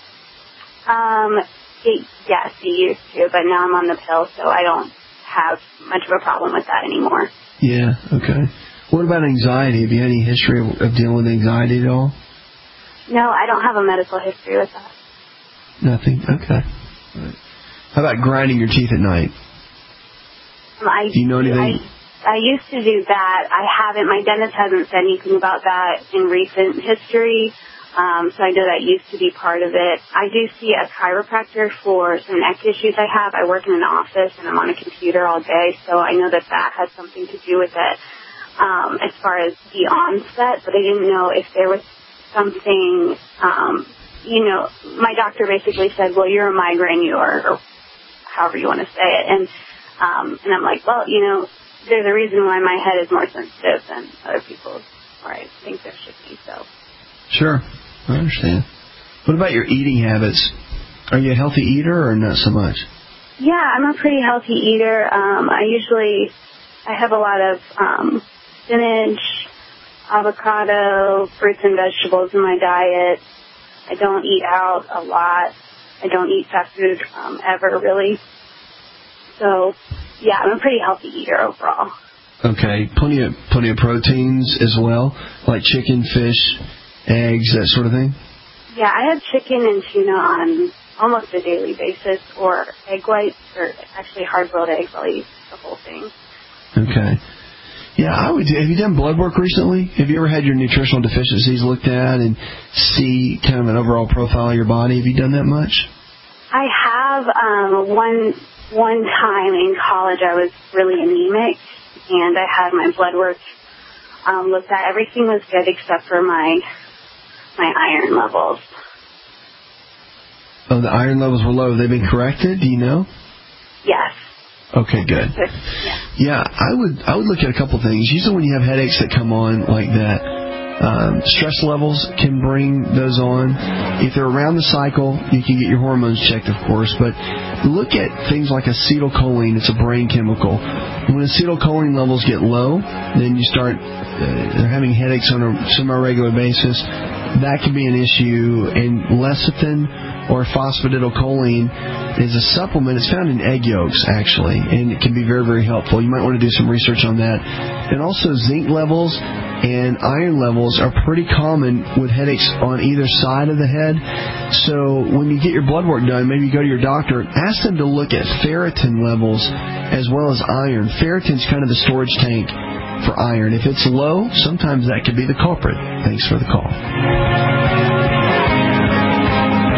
Um, it, yes, it used to, but now I'm on the pill, so I don't have much of a problem with that anymore. Yeah. Okay. What about anxiety? Have you had any history of, of dealing with anxiety at all? No, I don't have a medical history with that. Nothing? Okay. Right. How about grinding your teeth at night? Um, I, do you know anything? I, I used to do that. I haven't. My dentist hasn't said anything about that in recent history, um, so I know that used to be part of it. I do see a chiropractor for some neck issues I have. I work in an office, and I'm on a computer all day, so I know that that has something to do with it. Um, as far as the onset, but I didn't know if there was something, um, you know, my doctor basically said, well, you're a migraine, you are, or however you want to say it. And, um, and I'm like, well, you know, there's a reason why my head is more sensitive than other people's, or I think there should be, so. Sure. I understand. What about your eating habits? Are you a healthy eater or not so much? Yeah, I'm a pretty healthy eater. Um, I usually, I have a lot of, um, spinach, avocado, fruits and vegetables in my diet. I don't eat out a lot. I don't eat fast food um, ever, really. So, yeah, I'm a pretty healthy eater overall. Okay, plenty of plenty of proteins as well, like chicken, fish, eggs, that sort of thing? Yeah, I have chicken and tuna on almost a daily basis, or egg whites, or actually hard-boiled eggs. I'll eat the whole thing. Okay. Yeah, I would. Have you done blood work recently? Have you ever had your nutritional deficiencies looked at and see kind of an overall profile of your body? Have you done that much? I have. Um, one one time in college, I was really anemic, and I had my blood work um, looked at. Everything was good except for my my iron levels. Oh, the iron levels were low. Have they been corrected? Do you know? Yes. Okay, good. Yeah, I would I would look at a couple things. Usually when you have headaches that come on like that, um, stress levels can bring those on. If they're around the cycle, you can get your hormones checked, of course. But look at things like acetylcholine. It's a brain chemical. When acetylcholine levels get low, then you start uh, they're having headaches on a semi-regular basis. That can be an issue. And lecithin or phosphatidylcholine is a supplement. It's found in egg yolks, actually, and it can be very, very helpful. You might want to do some research on that. And also zinc levels and iron levels are pretty common with headaches on either side of the head. So when you get your blood work done, maybe you go to your doctor, ask them to look at ferritin levels as well as iron. Ferritin's kind of the storage tank for iron. If it's low, sometimes that could be the culprit. Thanks for the call.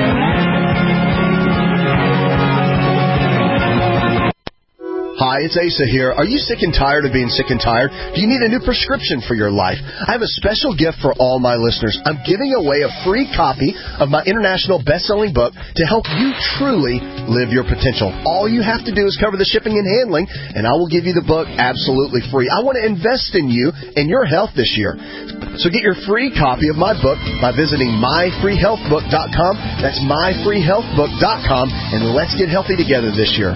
Hi, it's Asa here. Are you sick and tired of being sick and tired? Do you need a new prescription for your life? I have a special gift for all my listeners. I'm giving away a free copy of my international best-selling book to help you truly live your potential. All you have to do is cover the shipping and handling, and I will give you the book absolutely free. I want to invest in you and your health this year. So get your free copy of my book by visiting my free health book dot com. That's my free health book dot com, and let's get healthy together this year.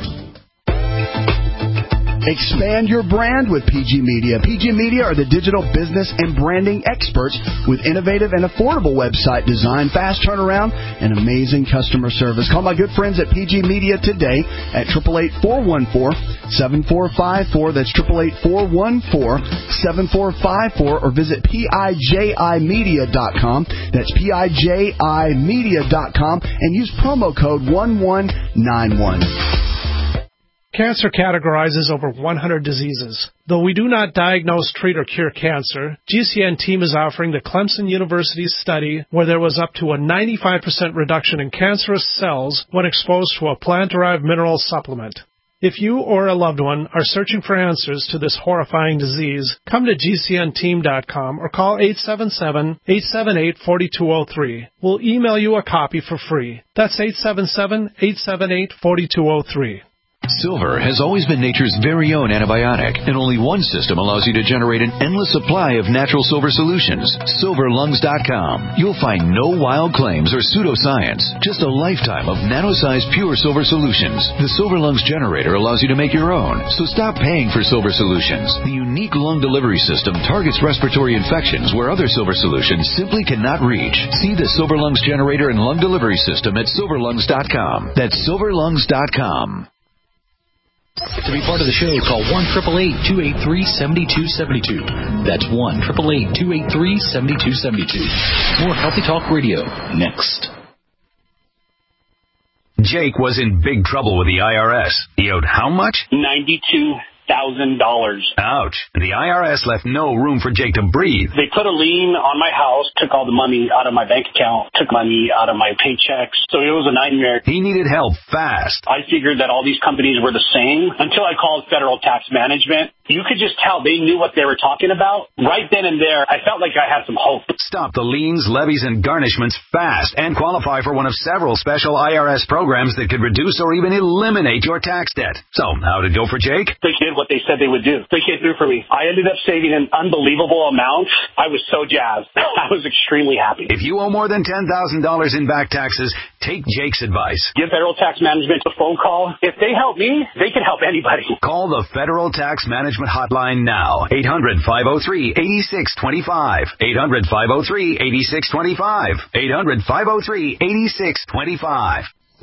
Expand your brand with P G Media. P G Media are the digital business and branding experts with innovative and affordable website design, fast turnaround, and amazing customer service. Call my good friends at P G Media today at eight eight eight, four one four, seven four five four. That's eight eight eight, four one four, seven four five four, or visit P I J I media dot com. That's P I J I media dot com and use promo code one one nine one. Cancer categorizes over one hundred diseases. Though we do not diagnose, treat, or cure cancer, G C N team is offering the Clemson University study where there was up to a ninety-five percent reduction in cancerous cells when exposed to a plant-derived mineral supplement. If you or a loved one are searching for answers to this horrifying disease, come to G C N team dot com or call eight seven seven, eight seven eight, four two zero three. We'll email you a copy for free. That's eight seven seven, eight seven eight, four two zero three. Silver has always been nature's very own antibiotic, and only one system allows you to generate an endless supply of natural silver solutions. silver lungs dot com. You'll find no wild claims or pseudoscience, just a lifetime of nano-sized pure silver solutions. The Silver Lungs generator allows you to make your own, so stop paying for silver solutions. The unique lung delivery system targets respiratory infections where other silver solutions simply cannot reach. See the Silver Lungs generator and lung delivery system at silver lungs dot com. That's silver lungs dot com. To be part of the show, call one eight eight eight, two eight three, seven two seven two. That's one eight eight eight, two eight three, seven two seven two. More Healthy Talk Radio next. Jake was in big trouble with the I R S. He owed how much? ninety-two thousand dollars. Ouch. The I R S left no room for Jake to breathe. They put a lien on my house, took all the money out of my bank account, took money out of my paychecks. So it was a nightmare. He needed help fast. I figured that all these companies were the same until I called Federal Tax Management. You could just tell they knew what they were talking about. Right then and there, I felt like I had some hope. Stop the liens, levies, and garnishments fast and qualify for one of several special I R S programs that could reduce or even eliminate your tax debt. So, how'd it go for Jake? They did what they said they would do. They came through for me. I ended up saving an unbelievable amount. I was so jazzed. I was extremely happy. If you owe more than ten thousand dollars in back taxes, take Jake's advice. Give Federal Tax Management a phone call. If they help me, they can help anybody. Call the Federal Tax Management hotline now. eight hundred, five oh three, eight six two five. eight hundred, five oh three, eight six two five. eight hundred, five oh three, eight six two five.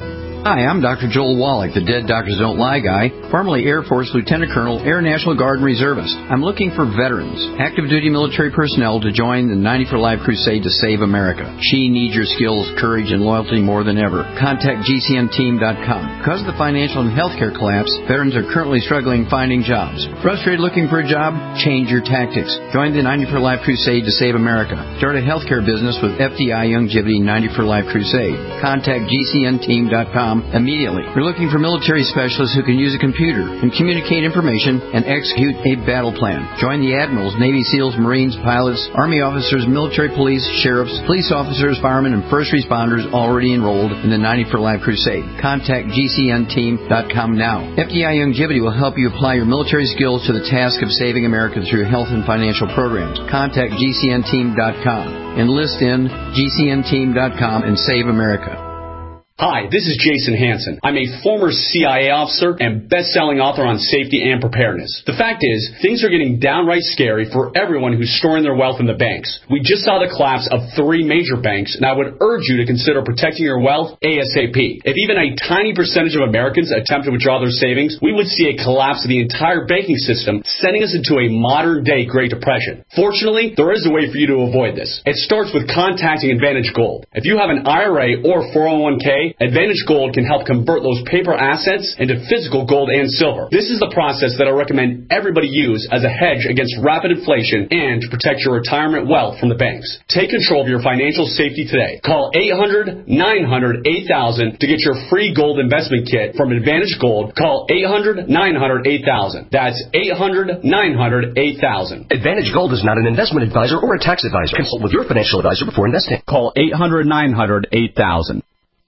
Hi, I'm Doctor Joel Wallach, the Dead Doctors Don't Lie guy, formerly Air Force Lieutenant Colonel, Air National Guard and Reservist. I'm looking for veterans, active duty military personnel to join the ninety for Life crusade to save America. She needs your skills, courage, and loyalty more than ever. Contact G C N team dot com. Because of the financial and healthcare collapse, veterans are currently struggling finding jobs. Frustrated looking for a job? Change your tactics. Join the ninety for Life crusade to save America. Start a healthcare business with F D I Youngevity ninety for Life crusade. Contact G C N team dot com immediately. We're looking for military specialists who can use a computer and communicate information and execute a battle plan. Join the admirals, Navy SEALs, Marines, pilots, Army officers, military police, sheriffs, police officers, firemen, and first responders already enrolled in the ninety for Life crusade. Contact G C N team dot com now. F D I Youngevity will help you apply your military skills to the task of saving America through health and financial programs. Contact G C N team dot com. Enlist in G C N team dot com and save America. Hi, this is Jason Hansen. I'm a former C I A officer and best-selling author on safety and preparedness. The fact is, things are getting downright scary for everyone who's storing their wealth in the banks. We just saw the collapse of three major banks, and I would urge you to consider protecting your wealth ASAP. If even a tiny percentage of Americans attempt to withdraw their savings, we would see a collapse of the entire banking system, sending us into a modern-day Great Depression. Fortunately, there is a way for you to avoid this. It starts with contacting Advantage Gold. If you have an I R A or four oh one k, Today, Advantage Gold can help convert those paper assets into physical gold and silver. This is the process that I recommend everybody use as a hedge against rapid inflation and to protect your retirement wealth from the banks. Take control of your financial safety today. Call eight hundred, nine hundred, eight thousand to get your free gold investment kit from Advantage Gold. Call eight hundred, nine hundred, eight thousand. That's eight hundred, nine hundred, eight thousand. Advantage Gold is not an investment advisor or a tax advisor. Consult with your financial advisor before investing. Call eight hundred, nine hundred, eight thousand.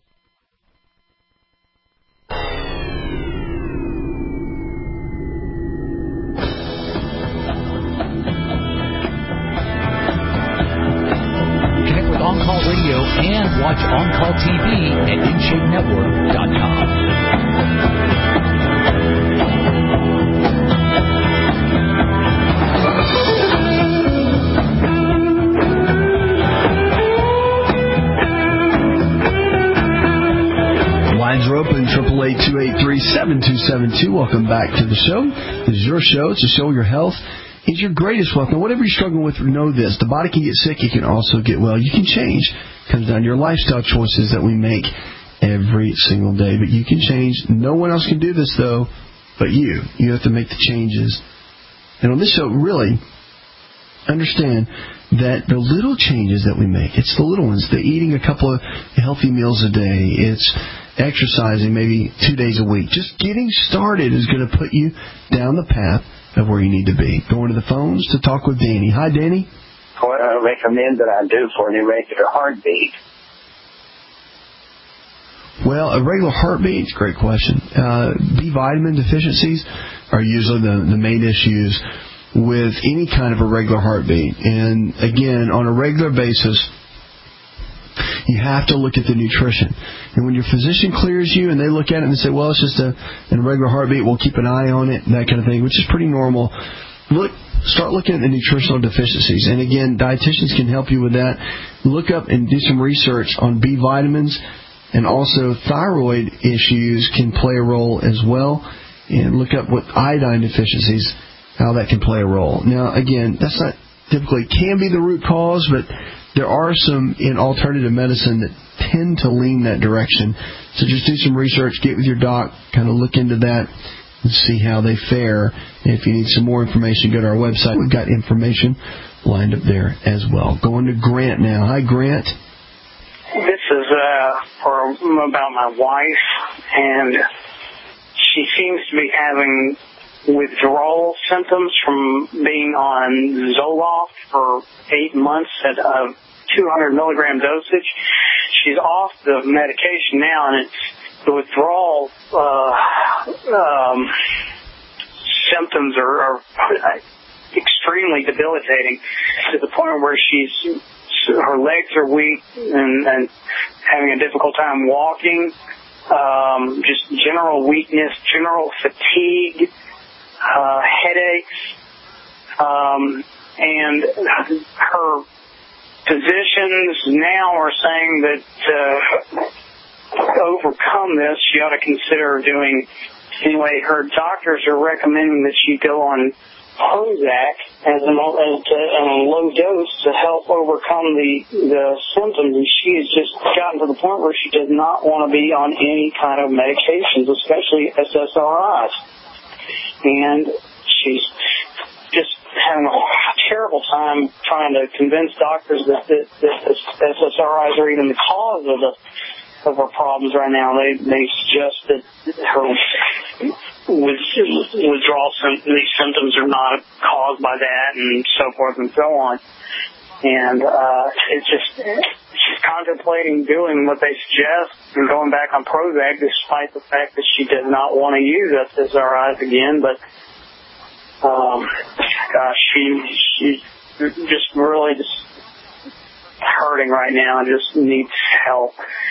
Connect with On Call Radio and watch On Call T V at in shape network dot com. Lines are open, triple eight, two eight three, seven two seven two. Welcome back to the show. This is your show. It's a show where your health is your greatest wealth. Now, whatever you're struggling with, know this. The body can get sick. It can also get well. You can change. It comes down to your lifestyle choices that we make every single day. But you can change. No one else can do this, though, but you. You have to make the changes. And on this show, really, understand that the little changes that we make, it's the little ones, the eating a couple of healthy meals a day, it's exercising maybe two days a week. Just getting started is going to put you down the path of where you need to be. Going to the phones to talk with Danny. Hi, Danny. What I recommend that I do for an irregular heartbeat? Well, a regular heartbeat, great question. Uh, B vitamin deficiencies are usually the, the main issues with any kind of irregular heartbeat. And again, on a regular basis, you have to look at the nutrition. And when your physician clears you and they look at it and they say, well, it's just a, an irregular heartbeat, we'll keep an eye on it, and that kind of thing, which is pretty normal. Look, start looking at the nutritional deficiencies. And again, dietitians can help you with that. Look up and do some research on B vitamins, and also thyroid issues can play a role as well. And look up what iodine deficiencies, how that can play a role. Now, again, that's not typically can be the root cause, but there are some in alternative medicine that tend to lean that direction. So just do some research, get with your doc, kind of look into that and see how they fare. And if you need some more information, go to our website. We've got information lined up there as well. Going to Grant now. Hi, Grant. This is uh, for about my wife, and she seems to be having withdrawal symptoms from being on Zoloft for eight months at a two hundred milligram dosage. She's off the medication now, and it's the withdrawal uh, um, symptoms are, are extremely debilitating to the point where she's her legs are weak and, and having a difficult time walking. Um, just general weakness, general fatigue. Uh, headaches, um, and her physicians now are saying that uh, to overcome this, she ought to consider doing, anyway, her doctors are recommending that she go on Prozac as a, as a, a low dose to help overcome the, the symptoms, and she has just gotten to the point where she does not want to be on any kind of medications, especially S S R Is. And she's just having a terrible time trying to convince doctors that, that, that S S R Is are even the cause of the of her problems right now. They they suggest that her withdrawal these symptoms are not caused by that, and so forth and so on. And uh, it's just she's contemplating doing what they suggest and going back on Prozac, despite the fact that she does not want to use S S R Is again. But um, gosh, she she's just really just hurting right now and just needs help.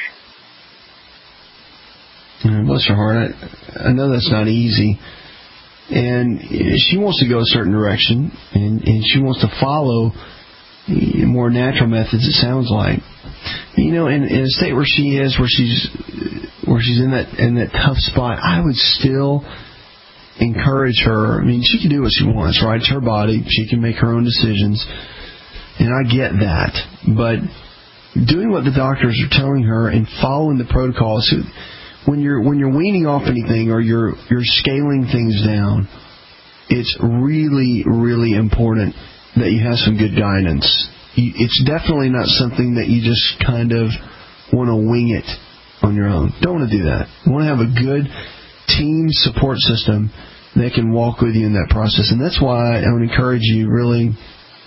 Bless her heart. I, I know that's not easy. And she wants to go a certain direction, and, and she wants to follow more natural methods, it sounds like. You know, in, in a state where she is, where she's where she's in that in that tough spot, I would still encourage her. I mean, she can do what she wants, right? It's her body. She can make her own decisions. And I get that. But doing what the doctors are telling her and following the protocols. So when you're when you're weaning off anything or you're you're scaling things down, it's really, really important that you have some good guidance. It's definitely not something that you just kind of want to wing it on your own. Don't want to do that. You want to have a good team support system that can walk with you in that process. And that's why I would encourage you really,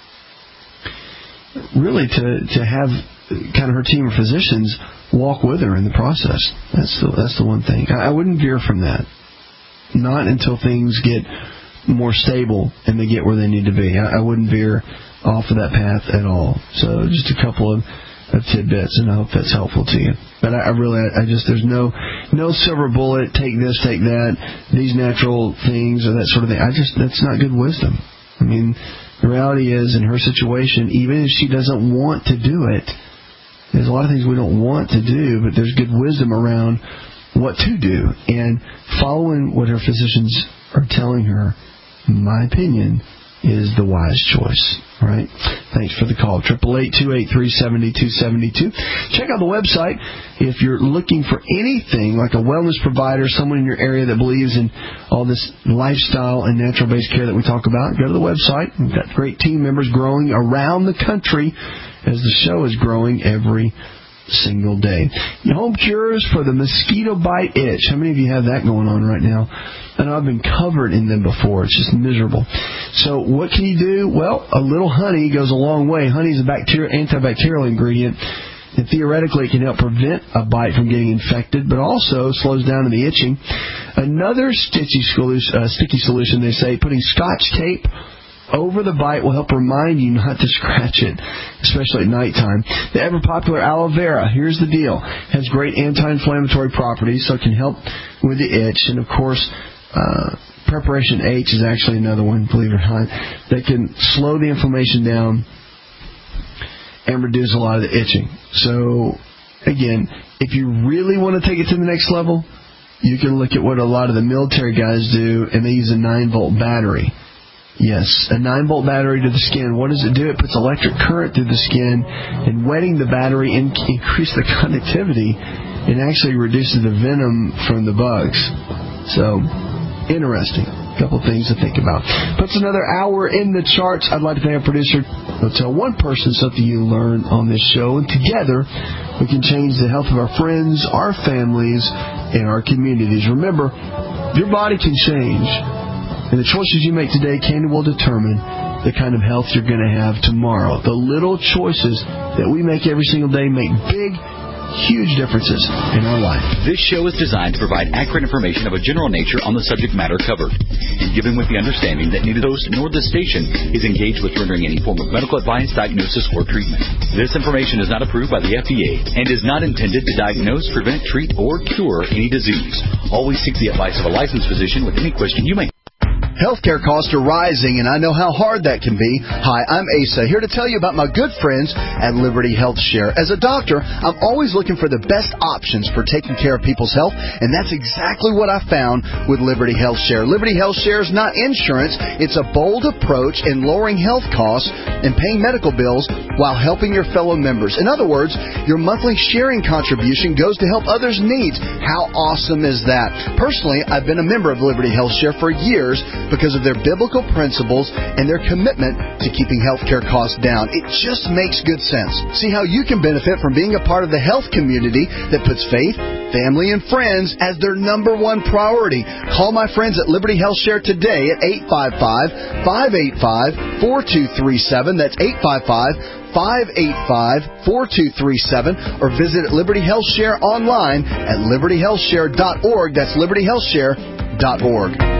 really to, to have kind of her team of physicians walk with her in the process. That's the, that's the one thing. I, I wouldn't veer from that. Not until things get more stable and they get where they need to be. I, I wouldn't veer off of that path at all. So just a couple of, of tidbits, and I hope that's helpful to you. But I, I really, I, I just, there's no no silver bullet, take this, take that, these natural things or that sort of thing. I just, that's not good wisdom. I mean, the reality is, in her situation, even if she doesn't want to do it, there's a lot of things we don't want to do, but there's good wisdom around what to do. And following what her physicians are telling her, in my opinion, is the wise choice. All right? Thanks for the call. eight eight eight, two eight three, seven two seven two. Check out the website if you're looking for anything like a wellness provider, someone in your area that believes in all this lifestyle and natural-based care that we talk about. Go to the website. We've got great team members growing around the country as the show is growing every single day. Home cures for the mosquito bite itch. How many of you have that going on right now? I know I've been covered in them before. It's just miserable. So what can you do? Well, a little honey goes a long way. Honey is a bacterial, antibacterial ingredient, and theoretically it can help prevent a bite from getting infected, but also slows down the itching. Another stitchy solution, uh, sticky solution, they say, putting Scotch tape over the bite will help remind you not to scratch it, especially at nighttime. The ever-popular aloe vera, here's the deal, has great anti-inflammatory properties, so it can help with the itch. And, of course, uh, Preparation H is actually another one, believe it or not, that can slow the inflammation down and reduce a lot of the itching. So, again, if you really want to take it to the next level, you can look at what a lot of the military guys do, and they use a nine-volt battery. Yes, a nine-volt battery to the skin. What does it do? It puts electric current through the skin, and wetting the battery in- increases the conductivity and actually reduces the venom from the bugs. So, interesting. A couple things to think about. Puts another hour in the charts. I'd like to thank our producer. I'll tell one person something you learn on this show, and together we can change the health of our friends, our families, and our communities. Remember, your body can change. And the choices you make today can and will determine the kind of health you're going to have tomorrow. The little choices that we make every single day make big, huge differences in our life. This show is designed to provide accurate information of a general nature on the subject matter covered, and given with the understanding that neither the host nor the station is engaged with rendering any form of medical advice, diagnosis, or treatment. This information is not approved by the F D A and is not intended to diagnose, prevent, treat, or cure any disease. Always seek the advice of a licensed physician with any question you may have. Healthcare costs are rising, and I know how hard that can be. Hi, I'm Asa, here to tell you about my good friends at Liberty Health Share. As a doctor, I'm always looking for the best options for taking care of people's health, and that's exactly what I found with Liberty Health Share. Liberty Health Share is not insurance. It's a bold approach in lowering health costs and paying medical bills while helping your fellow members. In other words, your monthly sharing contribution goes to help others' needs. How awesome is that? Personally, I've been a member of Liberty Health Share for years because of their biblical principles and their commitment to keeping healthcare costs down. It just makes good sense. See how you can benefit from being a part of the health community that puts faith, family, and friends as their number one priority. Call my friends at Liberty Health Share today at eight five five, five eight five, four two three seven. That's eight five five, five eight five, four two three seven. Or visit Liberty Health Share online at liberty health share dot org. That's liberty health share dot org.